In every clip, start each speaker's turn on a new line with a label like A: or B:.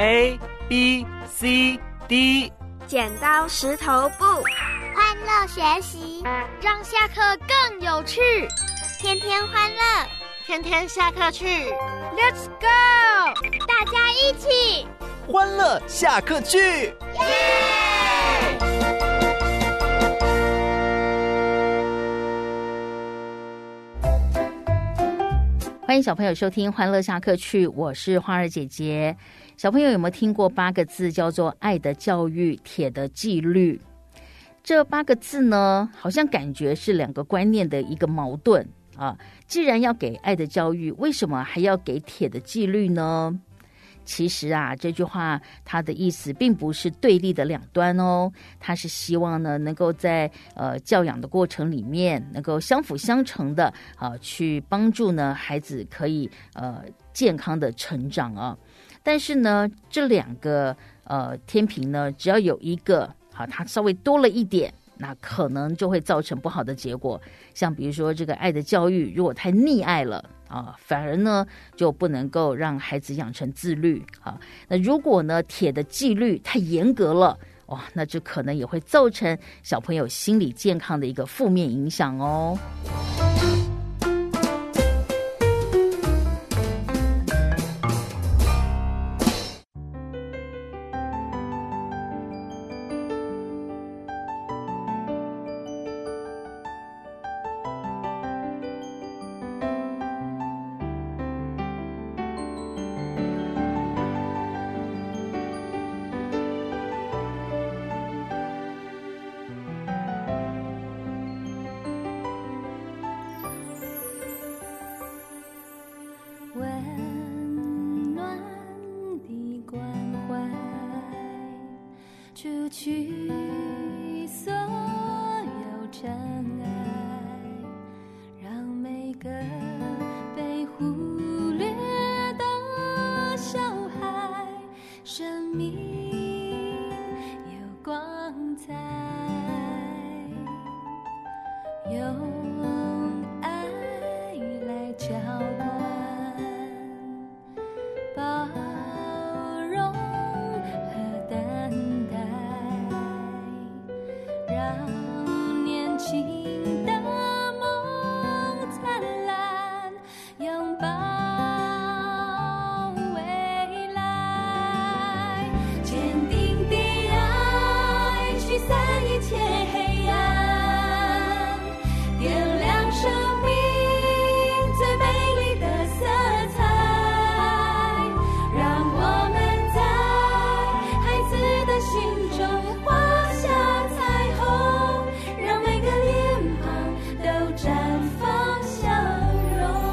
A: A B C D。
B: 剪刀石头布，
C: 欢乐学习，
D: 让下课更有趣。
C: 天天欢乐，
D: 天天下课去。
B: Let's go！
C: 大家一起
A: 欢乐下课去！
C: 耶！
E: 欢迎小朋友收听欢乐下课去，我是花儿姐姐。小朋友有没有听过8个字叫做爱的教育，铁的纪律？这8个字呢，好像感觉是2个观念的一个矛盾啊。既然要给爱的教育，为什么还要给铁的纪律呢？其实啊，这句话它的意思并不是对立的两端哦，它是希望呢能够在教养的过程里面能够相辅相成的去帮助呢孩子可以健康的成长啊。但是呢，这2个天平呢，只要有一个它稍微多了一点，那可能就会造成不好的结果。像比如说这个爱的教育，如果太溺爱了反而呢就不能够让孩子养成自律那如果呢铁的纪律太严格了，那这可能也会造成小朋友心理健康的一个负面影响哦。
F: 除去所有尘埃，让每个被忽略的小孩生命有光彩，用爱来浇灌，包容和担待，让年轻的梦灿烂，拥抱未来，坚定的爱驱散一切黑暗，点亮生命最美丽的色彩，让我们在孩子的心中画下彩虹，让每个脸庞都绽放笑容。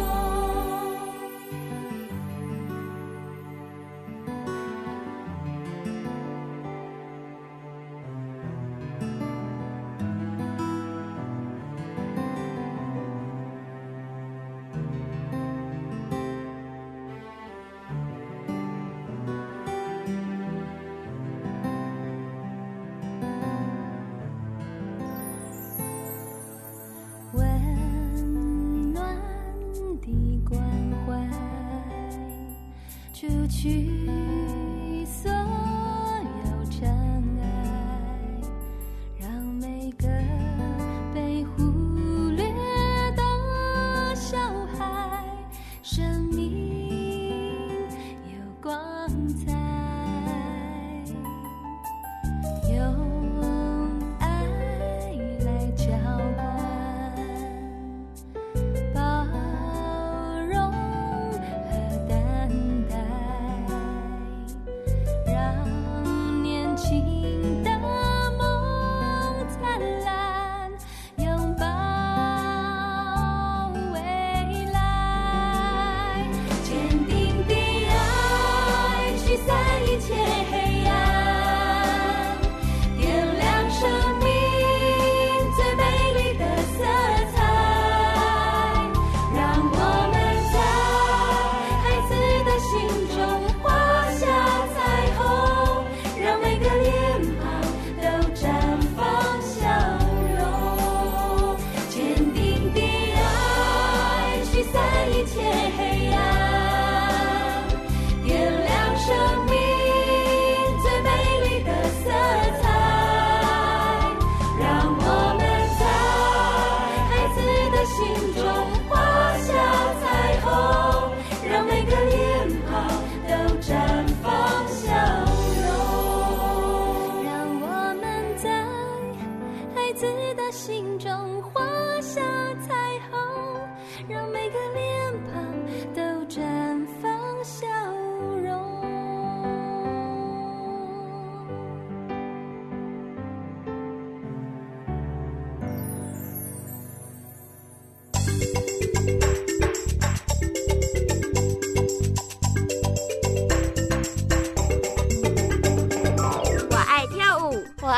F: 温暖的关怀，除去所有尘埃，让每个被忽略的小孩生命有光彩，用爱来浇灌，包容和担待，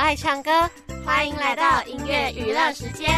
D: 爱唱歌，欢迎来到音乐娱乐时间。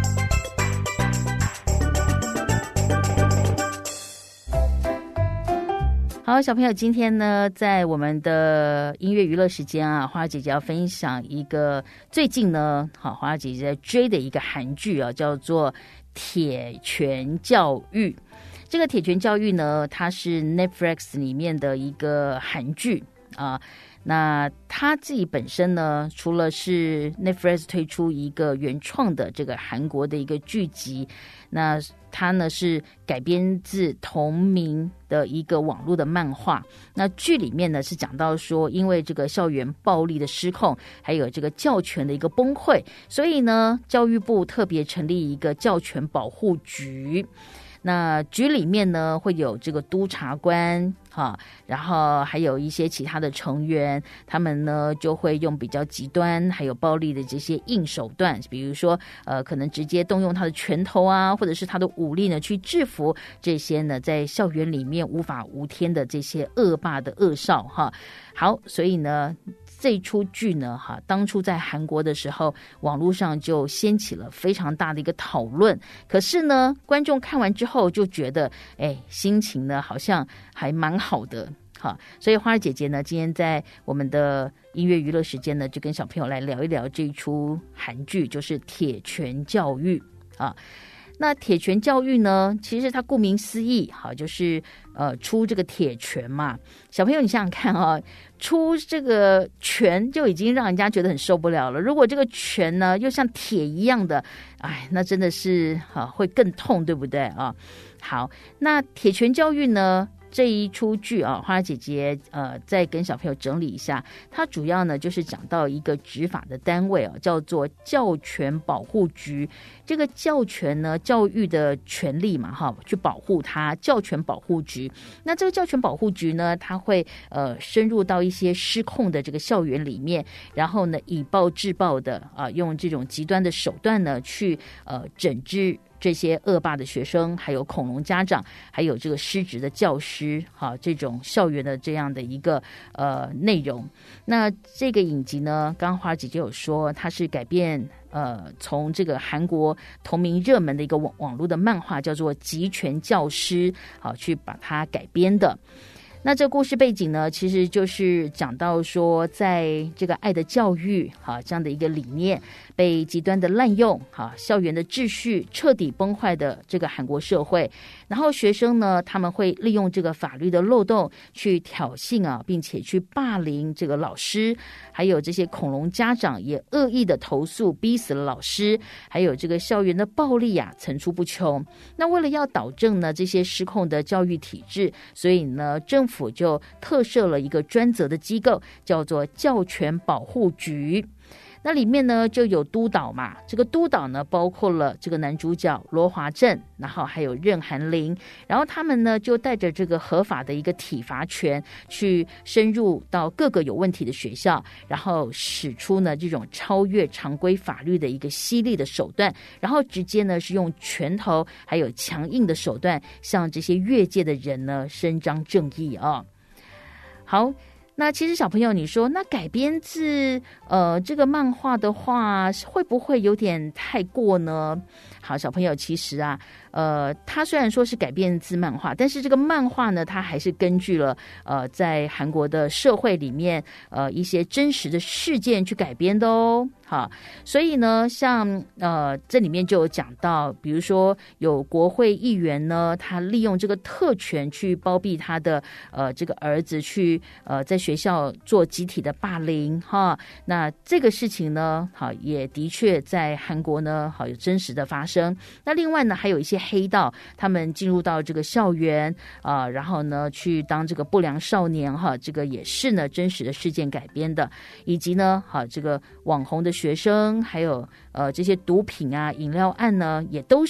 E: 好，小朋友，今天呢，在我们的音乐娱乐时间啊，花姐姐要分享一个最近呢，好，花姐姐在追的一个韩剧啊，叫做《铁拳教育》。这个《铁拳教育》呢，它是 Netflix 里面的一个韩剧啊。那他自己本身呢，除了是 Netflix 推出一个原创的这个韩国的一个剧集，那它呢是改编自同名的一个网络的漫画。那剧里面呢是讲到说，因为这个校园暴力的失控，还有这个教权的一个崩溃，所以呢教育部特别成立一个教权保护局。那局里面呢会有这个督察官然后还有一些其他的成员，他们呢就会用比较极端还有暴力的这些硬手段，比如说可能直接动用他的拳头啊，或者是他的武力呢去制服这些呢在校园里面无法无天的这些恶霸的恶少好，所以呢这一出剧呢当初在韩国的时候，网络上就掀起了非常大的一个讨论。可是呢，观众看完之后就觉得，心情呢好像还蛮好的。好，所以花儿姐姐呢，今天在我们的音乐娱乐时间呢，就跟小朋友来聊一聊这一出韩剧，就是《铁拳教育》啊。那铁拳教育呢，其实它顾名思义，就是出这个铁拳嘛。小朋友，你想想看出这个拳就已经让人家觉得很受不了了。如果这个拳呢又像铁一样的，那真的是会更痛，对不对啊？好，那铁拳教育呢？这一出剧花儿姐姐再跟小朋友整理一下，它主要呢就是讲到一个执法的单位叫做教权保护局。这个教权呢，教育的权利嘛去保护它，教权保护局。那这个教权保护局呢，它会深入到一些失控的这个校园里面，然后呢以暴制暴的用这种极端的手段呢去整治这些恶霸的学生，还有恐龙家长，还有这个失职的教师这种校园的这样的一个内容。那这个影集呢，刚刚花儿姐姐有说，它是改变从这个韩国同名热门的一个网络的漫画叫做《极拳教师》去把它改编的。那这个故事背景呢，其实就是讲到说，在这个爱的教育这样的一个理念被极端的滥用校园的秩序彻底崩坏的这个韩国社会，然后学生呢，他们会利用这个法律的漏洞去挑衅并且去霸凌这个老师，还有这些恐龙家长也恶意的投诉逼死了老师，还有这个校园的暴力层出不穷。那为了要导正呢这些失控的教育体制，所以呢政府就特设了一个专责的机构，叫做教权保护局。那里面呢就有督导嘛，这个督导呢包括了这个男主角罗华正，然后还有任涵玲，然后他们呢就带着这个合法的一个体罚权去深入到各个有问题的学校，然后使出呢这种超越常规法律的一个犀利的手段，然后直接呢是用拳头还有强硬的手段向这些越界的人呢伸张正义好，那其实小朋友，你说那改编自这个漫画的话，会不会有点太过呢？好，小朋友，其实它虽然说是改编自漫画，但是这个漫画呢，它还是根据了在韩国的社会里面一些真实的事件去改编的好，所以呢，像这里面就有讲到，比如说有国会议员呢，他利用这个特权去包庇他的这个儿子去在学校做集体的霸凌那这个事情呢，也的确在韩国呢有真实的发生。那另外呢，还有一些黑道，他们进入到这个校园然后呢去当这个不良少年这个也是呢真实的事件改编的，以及呢这个网红的学生，还有这些毒品饮料案呢，也都是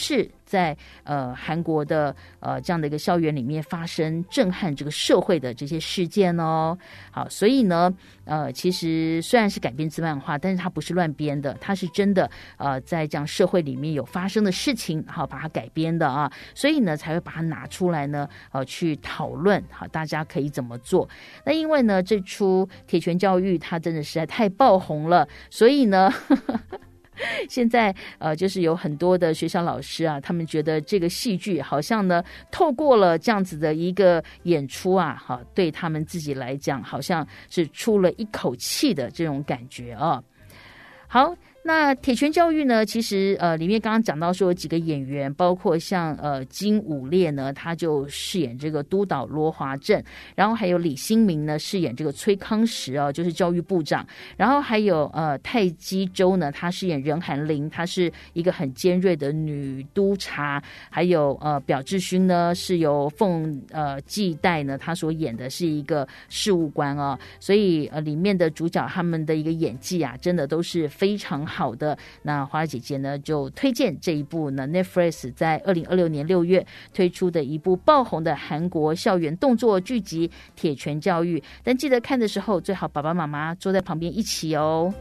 E: 在韩国的这样的一个校园里面发生震撼这个社会的这些事件哦。好，所以呢其实虽然是改编自漫画，但是它不是乱编的，它是真的在这样社会里面有发生的事情，好把它改编的啊，所以呢才会把它拿出来呢去讨论，好大家可以怎么做。那因为呢这出铁拳教育它真的实在太爆红了，所以呢现在就是有很多的学校老师啊，他们觉得这个戏剧好像呢透过了这样子的一个演出啊，好对他们自己来讲好像是出了一口气的这种感觉啊。好，那铁拳教育呢，其实里面刚刚讲到说有几个演员，包括像金武烈呢，他就饰演这个督导罗华正，然后还有李新民呢饰演这个崔康实啊，就是教育部长，然后还有泰基州呢，他饰演任涵玲，她是一个很尖锐的女督察，还有表志勋呢是由凤纪代呢他所演的是一个事务官啊，所以里面的主角他们的一个演技啊，真的都是非常好的。那花儿姐姐呢就推荐这一部呢 Netflix 在2026年6月推出的一部爆红的韩国校园动作剧集《铁拳教育》，但记得看的时候最好爸爸妈妈坐在旁边一起哦。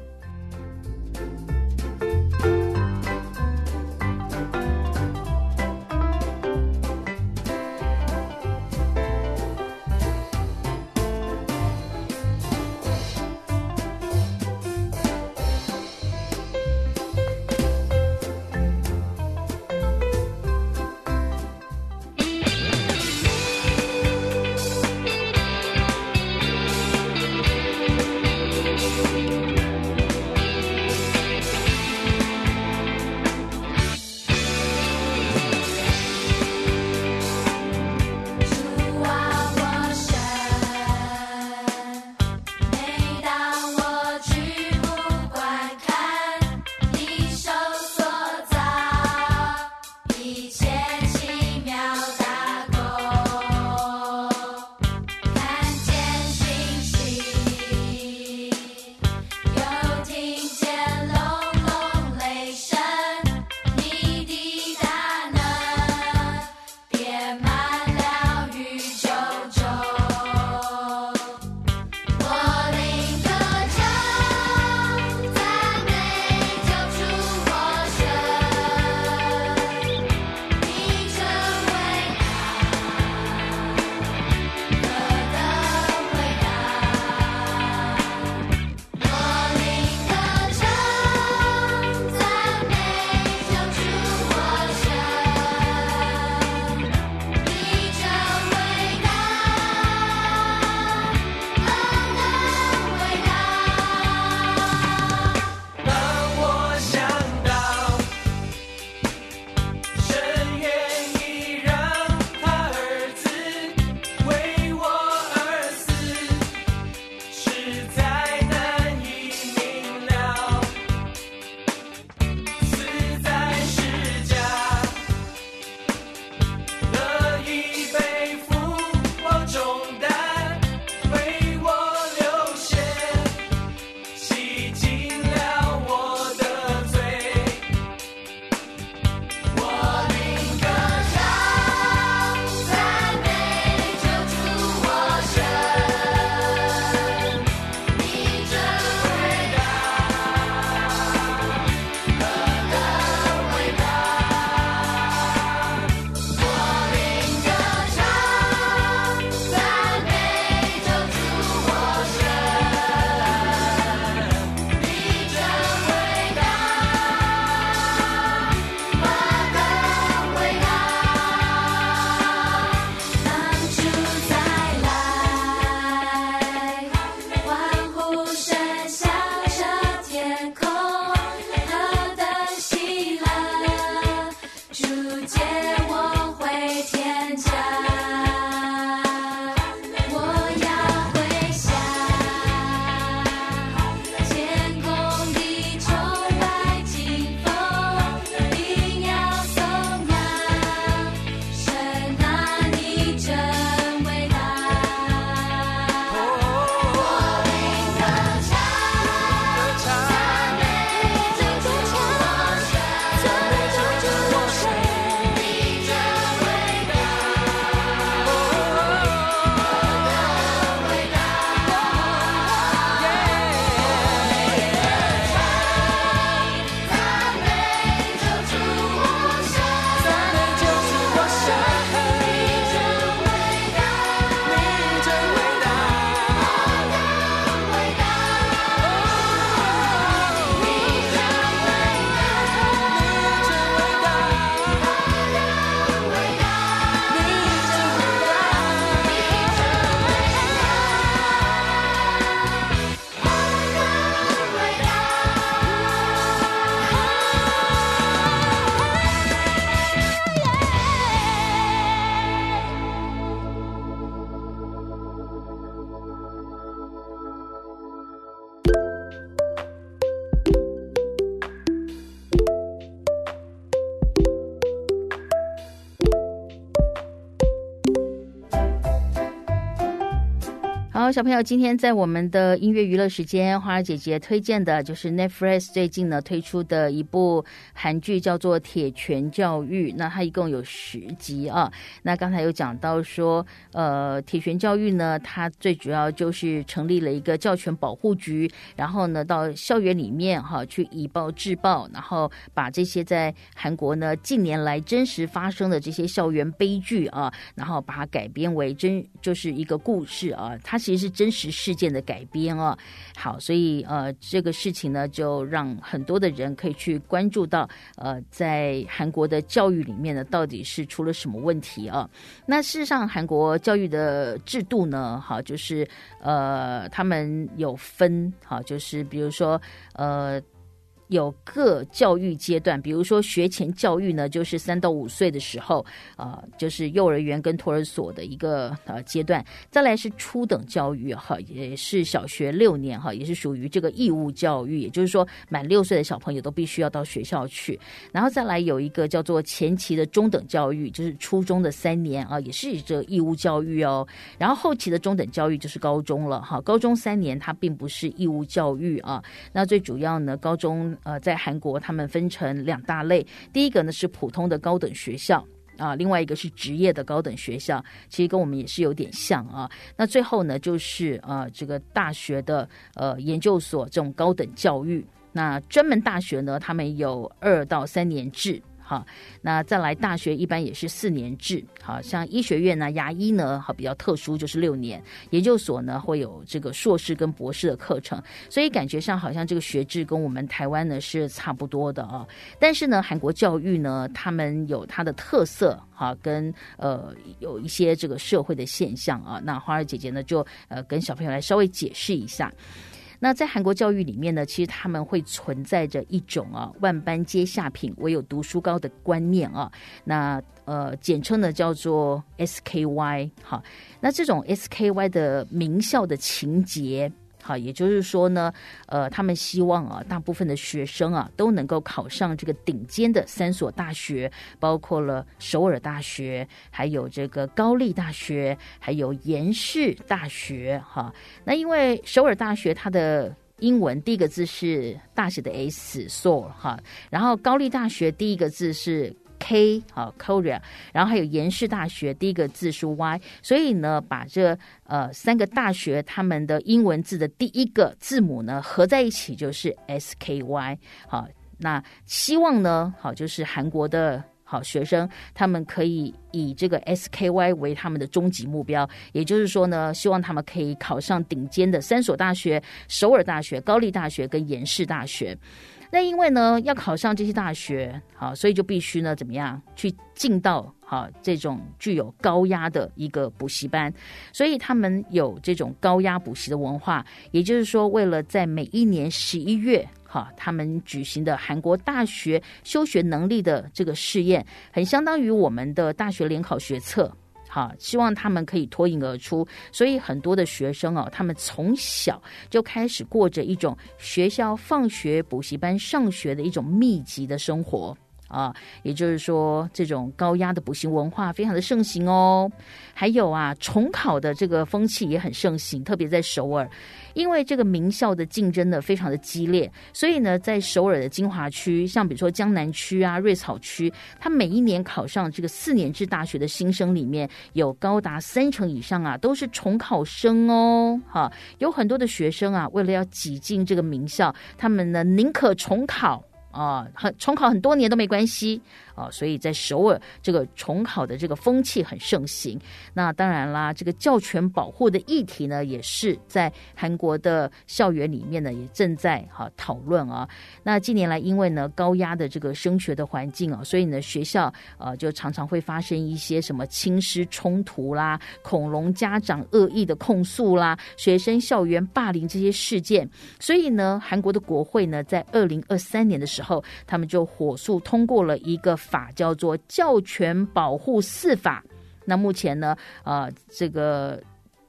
E: 好，小朋友，今天在我们的音乐娱乐时间，花儿姐姐推荐的就是 Netflix 最近呢推出的一部韩剧，叫做《铁拳教育》。那它一共有10集啊。那刚才有讲到说，铁拳教育呢，它最主要就是成立了一个教权保护局，然后呢到校园里面去以暴制暴，然后把这些在韩国呢近年来真实发生的这些校园悲剧啊，然后把它改编为就是一个故事啊，它其实是真实事件的改编啊。好，所以这个事情呢，就让很多的人可以去关注到在韩国的教育里面呢，到底是出了什么问题啊？那事实上，韩国教育的制度呢，就是他们有分，就是比如说有各教育阶段，比如说学前教育呢，就是3到5岁的时候，就是幼儿园跟托儿所的一个阶段。再来是初等教育也是小学6年也是属于这个义务教育，也就是说满6岁的小朋友都必须要到学校去。然后再来有一个叫做前期的中等教育，就是初中的3年也是这个义务教育哦。然后后期的中等教育就是高中了高中3年它并不是义务教育啊。那最主要呢，高中在韩国他们分成2大类，第一个呢是普通的高等学校另外一个是职业的高等学校，其实跟我们也是有点像啊。那最后呢就是这个大学的研究所这种高等教育。那专门大学呢，他们有2到3年制。好，那再来大学一般也是4年制，好像医学院呢、牙医呢，比较特殊就是6年，研究所呢会有这个硕士跟博士的课程，所以感觉上好像这个学制跟我们台湾呢是差不多的啊。但是呢，韩国教育呢，他们有它的特色跟有一些这个社会的现象啊。那花儿姐姐呢就跟小朋友来稍微解释一下。那在韩国教育里面呢，其实他们会存在着一种万般皆下品，唯有读书高的观念啊。那简称呢叫做 SKY。好，那这种 SKY 的名校的情节。好，也就是说呢，他们希望大部分的学生都能够考上这个顶尖的3所大学，包括了首尔大学，还有这个高丽大学，还有延世大学。哈，那因为首尔大学它的英文第一个字是大写的 S Seoul 哈，然后高丽大学第一个字是K Korea， 然后还有延世大学第一个字是 Y， 所以呢把这3个大学他们的英文字的第一个字母呢合在一起就是 SKY。 好，那希望呢就是韩国的学生他们可以以这个 SKY 为他们的终极目标，也就是说呢，希望他们可以考上顶尖的3所大学，首尔大学、高丽大学跟延世大学。那因为呢要考上这些大学，所以就必须呢怎么样去进到这种具有高压的一个补习班，所以他们有这种高压补习的文化，也就是说为了在每一年11月他们举行的韩国大学修学能力的这个试验，很相当于我们的大学联考学测。好，希望他们可以脱颖而出，所以很多的学生他们从小就开始过着一种学校放学补习班上学的一种密集的生活也就是说这种高压的补习文化非常的盛行哦。还有重考的这个风气也很盛行，特别在首尔，因为这个名校的竞争呢非常的激烈，所以呢在首尔的精华区，像比如说江南区瑞草区，他每一年考上这个4年制大学的新生里面，有高达30%以上都是重考生哦。有很多的学生为了要挤进这个名校，他们呢宁可重考重考很多年都没关系所以在首尔这个重考的这个风气很盛行。那当然啦，这个教权保护的议题呢，也是在韩国的校园里面呢也正在讨论那近年来因为呢高压的这个升学的环境所以呢学校就常常会发生一些什么亲师冲突啦、恐龙家长恶意的控诉啦、学生校园霸凌这些事件。所以呢韩国的国会呢在2023年的时候，他们就火速通过了一个法，叫做教权保护4法。那目前呢这个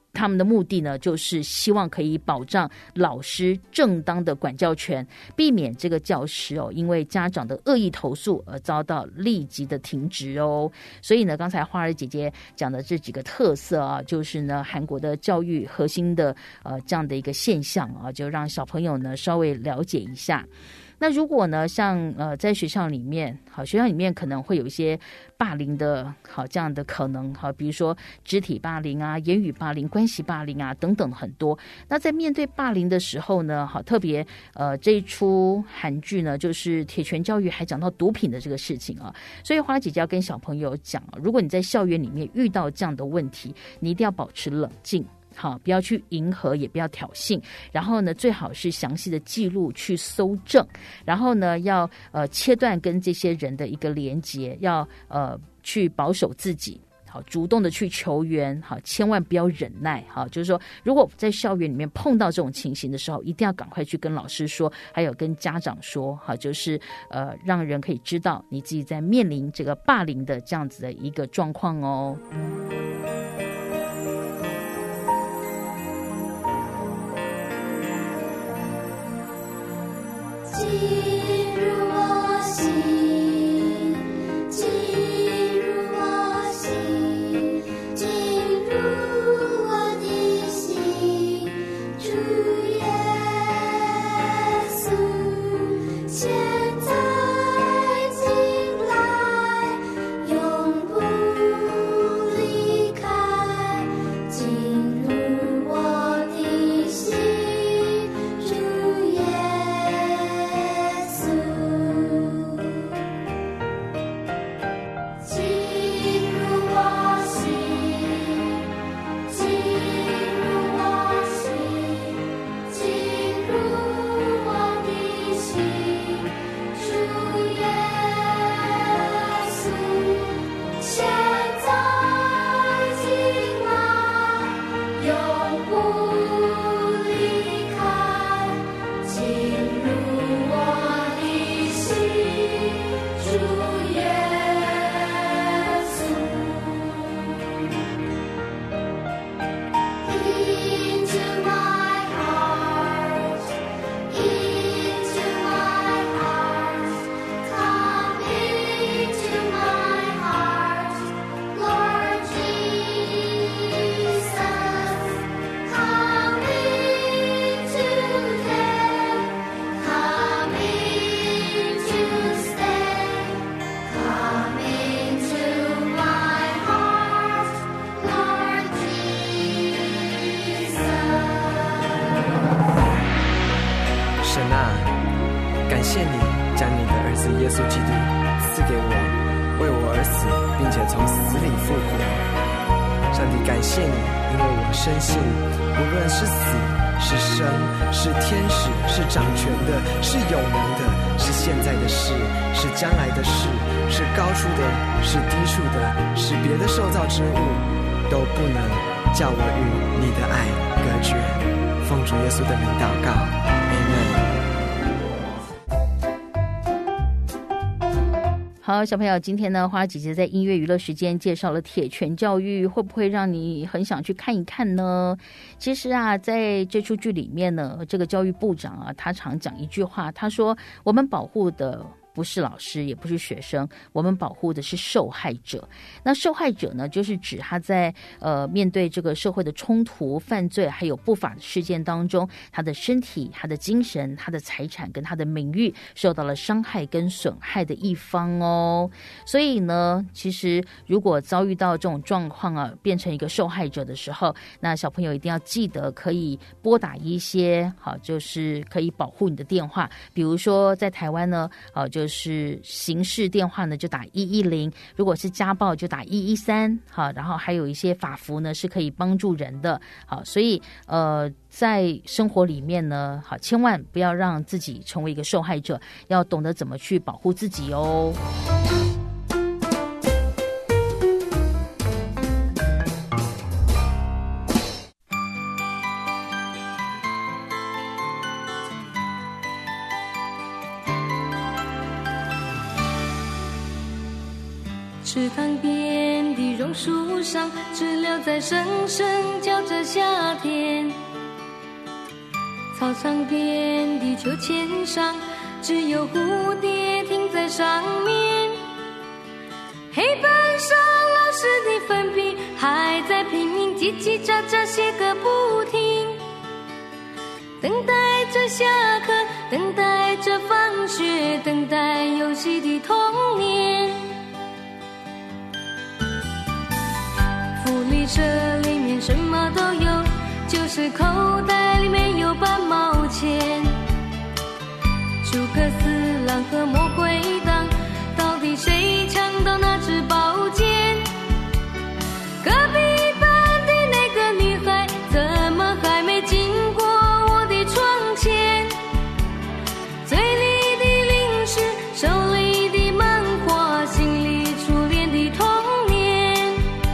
E: 他们的目的呢，就是希望可以保障老师正当的管教权，避免这个教师因为家长的恶意投诉而遭到立即的停职哦。所以呢，刚才花儿姐姐讲的这几个特色啊，就是呢韩国的教育核心的这样的一个现象啊，就让小朋友呢稍微了解一下。那如果呢，像在学校里面，学校里面可能会有一些霸凌的这样的可能，比如说肢体霸凌啊、言语霸凌、关系霸凌啊等等很多。那在面对霸凌的时候呢，特别这一出韩剧呢，就是铁拳教育还讲到毒品的这个事情啊，所以花姐姐要跟小朋友讲，如果你在校园里面遇到这样的问题，你一定要保持冷静。好，不要去迎合，也不要挑衅，然后呢，最好是详细的记录去搜证，然后呢，要切断跟这些人的一个连结，要去保守自己。好，主动的去求援，好，千万不要忍耐，好，就是说，如果在校园里面碰到这种情形的时候，一定要赶快去跟老师说，还有跟家长说，好，就是让人可以知道你自己在面临这个霸凌的这样子的一个状况哦。
F: 进入我心，进入我心，进入我的心，主耶稣，现在进来，永不离开，进入我的心，主耶稣。
G: 感谢你将你的儿子耶稣基督赐给我，为我而死，并且从死里复活。上帝，感谢你，因为我深信，无论是死是生，是天使，是掌权的，是有能的，是现在的事，是将来的事，是高处的，是低处的，是别的受造之物，都不能叫我与你的爱隔绝。奉主耶稣的名祷告，阿们。
E: 好，小朋友，今天呢，花姐姐在音乐娱乐时间介绍了铁拳教育，会不会让你很想去看一看呢？其实啊，在这出剧里面呢，这个教育部长啊，他常讲一句话，他说：“我们保护的不是老师，也不是学生，我们保护的是受害者。”那受害者呢，就是指他在面对这个社会的冲突、犯罪还有不法的事件当中，他的身体、他的精神、他的财产跟他的名誉受到了伤害跟损害的一方哦。所以呢，其实如果遭遇到这种状况啊，变成一个受害者的时候，那小朋友一定要记得可以拨打一些好，就是可以保护你的电话，比如说在台湾呢，就是刑事电话呢就打110，如果是家暴就打113，好，然后还有一些法服呢是可以帮助人的，好，所以在生活里面呢，好，千万不要让自己成为一个受害者，要懂得怎么去保护自己哦。
F: 池塘边的榕树上，知了在声声叫着夏天。操场边的秋千上，只有蝴蝶停在上面。黑板上老师的粉笔还在拼命叽叽喳喳写个不停，等待着下课，等待着放学，等待游戏的童年。福利社里面什么都有，就是口袋里面有半毛钱。诸葛四郎和魔鬼党，到底谁抢到那支宝剑？隔壁班的那个女孩怎么还没经过我的窗前？嘴里的零食，手里的漫画，心里初恋的童年。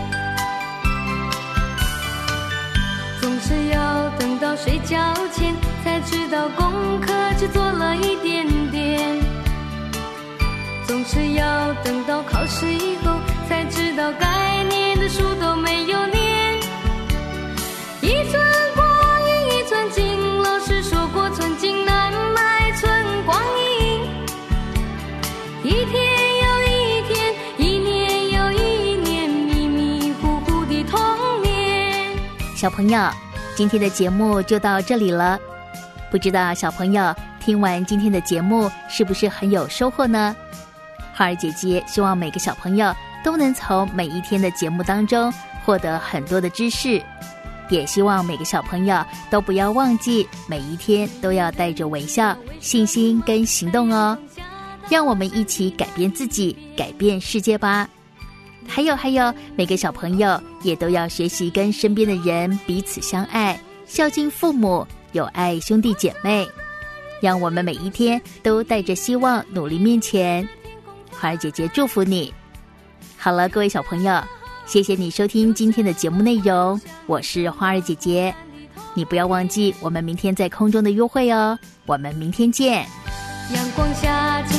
F: 总是要等到睡觉前才知道功课只做了一点点，总是要等到考试以后才知道该念的书都没有念。一寸光阴一寸金，老师说过寸金难买寸光阴。一天又一天，一年又一年，迷迷糊糊的童年。
E: 小朋友，今天的节目就到这里了。不知道小朋友听完今天的节目是不是很有收获呢？花儿姐姐希望每个小朋友都能从每一天的节目当中获得很多的知识，也希望每个小朋友都不要忘记每一天都要带着微笑、信心跟行动哦。让我们一起改变自己，改变世界吧。还有，每个小朋友也都要学习跟身边的人彼此相爱，孝敬父母，友爱兄弟姐妹。让我们每一天都带着希望努力面前。花儿姐姐祝福你。好了，各位小朋友，谢谢你收听今天的节目内容，我是花儿姐姐。你不要忘记我们明天在空中的约会哦，我们明天见。
F: 阳光下